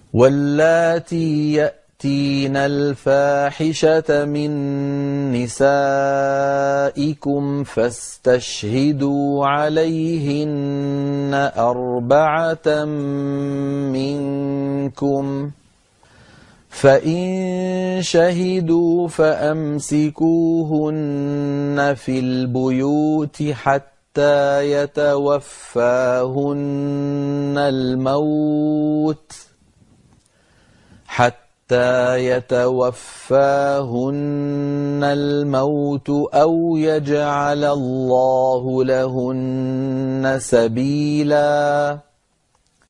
واللاتي يأتين الفاحشة من نسائكم فاستشهدوا عليهن 4 منكم، فإن شهدوا فأمسكوهن في البيوت حتى يتوفاهن الموت أو يجعل الله لهن سبيلا.